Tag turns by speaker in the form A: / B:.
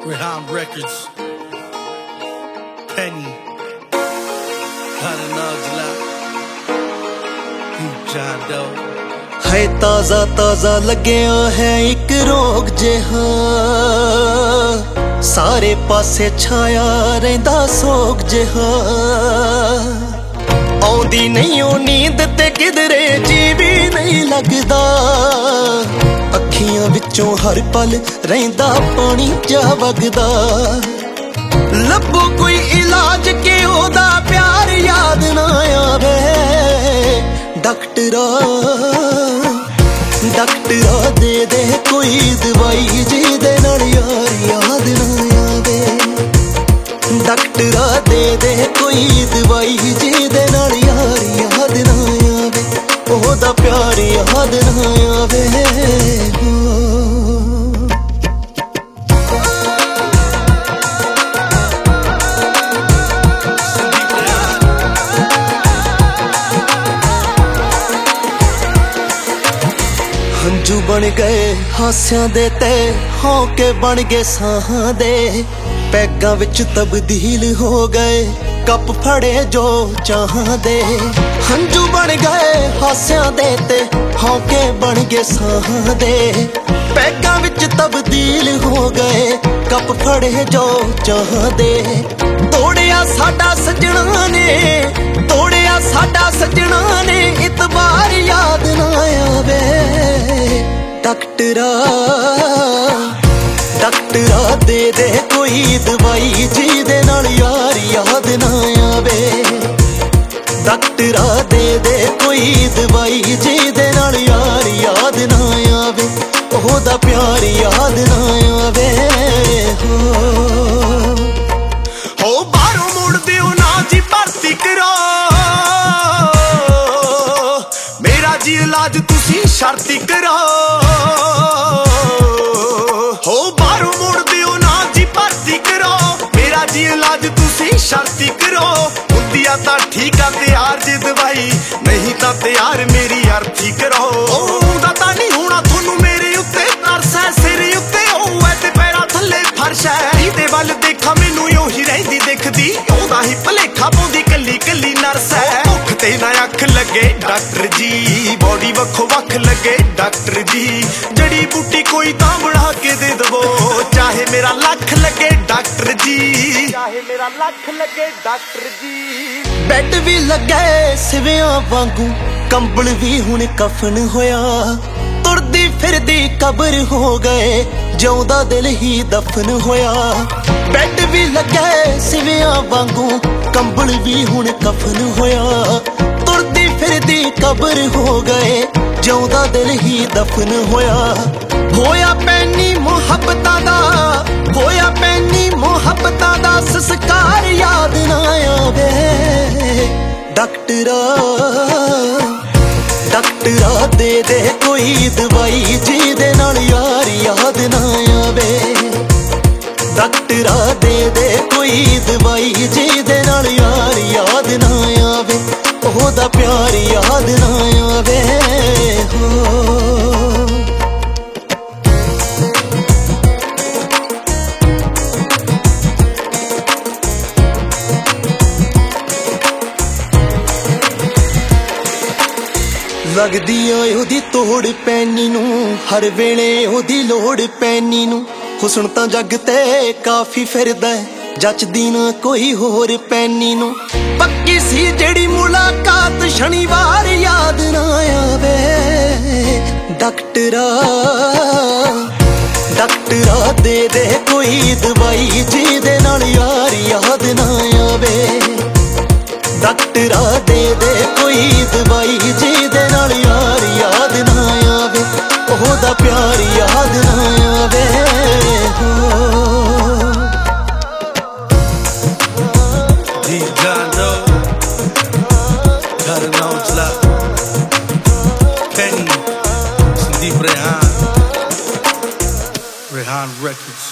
A: Rehan Records, Penny, Kananagla, John Doe.
B: है ताजा ताजा लग्या है एक रोग जिहा, सारे पासे छाया रहिंदा सोग जिहा। आउंदी नहीं ओ नींद ते किधरे जी भी नहीं लगदा, अखियां विचों हर पल रहिंदा पानी जा वगदा। लभो कोई इलाज के ओदा प्यार याद ना आवे, डॉक्टरा डॉक्टरा दे दे कोई दवाई जिहदे नाल यार याद ना आवे। डॉक्टरा दे दे कोई दवाई जिहदे नाल यार याद ना आवे, ओहदा प्यार याद ना आवे। हंजू बन गए हास्यां दे ते हौके बन गए साहां दे, पैगां विच तब्दील हो गए कप फड़े जो चाहां दे। हंजू बन गए हास्यां दे ते हौके बन गए साहां दे, पैगां विच तब्दील हो गए कप फड़े जो चाहां दे। तोड़िया साडा सजना ने, तोड़िया साडा सजना ने, इतबार याद ना आवे। डॉक्टरा डॉक्टरा दे दे कोई दवाई जिहदे नाल यार याद ना आवे। डॉक्टरा दे दे कोई दवाई जिहदे नाल यार याद ना आवे, ओहदा प्यार याद ना आवे। हो बाहरों मुड़ दिओ ना जी भर्ती करो, मेरा जी इलाज तुसी शर्ती करो। हो बाहरों मुड़ दिओ ना जी भर्ती करो, मेरा जी इलाज तुसी शर्ती करो। हुंदिया तां ठीक आ तैयार जे दवाई, नहीं तां तैयार मेरी अर्थी करो। ओहदा तां नहीं होना थोनू मेरे उत्ते तरस है, सिर उत्ते होए ते पैरां थल्ले फर्श है। इहदे वल देखा मैनू ओही रहिंदी दिखदी, ओहदा ही भलेखा पाउंदी कल्ली कल्ली नर्स है। भुख ते ना अख लगे डॉक्टर जी, बॉडी वक्खो वख लगे डॉक्टर जी। जड़ी बूटी कोई तां बना के दे दवो, चाहे मेरा लख लगे डॉक्टर जी, चाहे मेरा लख लगे डॉक्टर जी। बैड भी लगे सिवियां वांगू, कंबल भी हुण कफन होया। तुरदी फिरदी कबर हो गए, जिउंदा दिल ही दफन होया। बैड भी लगे सिवियां वांगू, कंबल भी हुण कफन होया। तुरदी फिरदी कबर हो गए, जिउंदा दिल ही दफन होया। होया पैनी मुहब्बतां दा, होया पैनी मुहब्बतां दा, संस्कार याद ना आवे। डॉक्टरा डॉक्टरा दे दे कोई दवाई जिहदे नाल यार याद ना आवे। डॉक्टरा दे दे कोई दवाई जिहदे नाल यार याद ना आवे, ओहदा प्यार याद ना आवे। लगदी ओए ओदी तोड़ पैनी नू, हर वेले ओदी लोड़ पैनी नू। हुस्न तां जग ते काफी फिरदा, जचदी ना कोई होर पैनी नू। पक्की सी जेड़ी मुलाकात शनिवार याद ना आवे। डॉक्टरा डॉक्टरा दे दे कोई दवाई जिहदे नाल यार याद ना आवे। डॉक्टरा दे दे कोई दवाई जिहदे नाल यार याद ना आवे, ओहदा प्यार याद ना आवे।
A: John Doe, Kananagla, Penny, Rehan Records.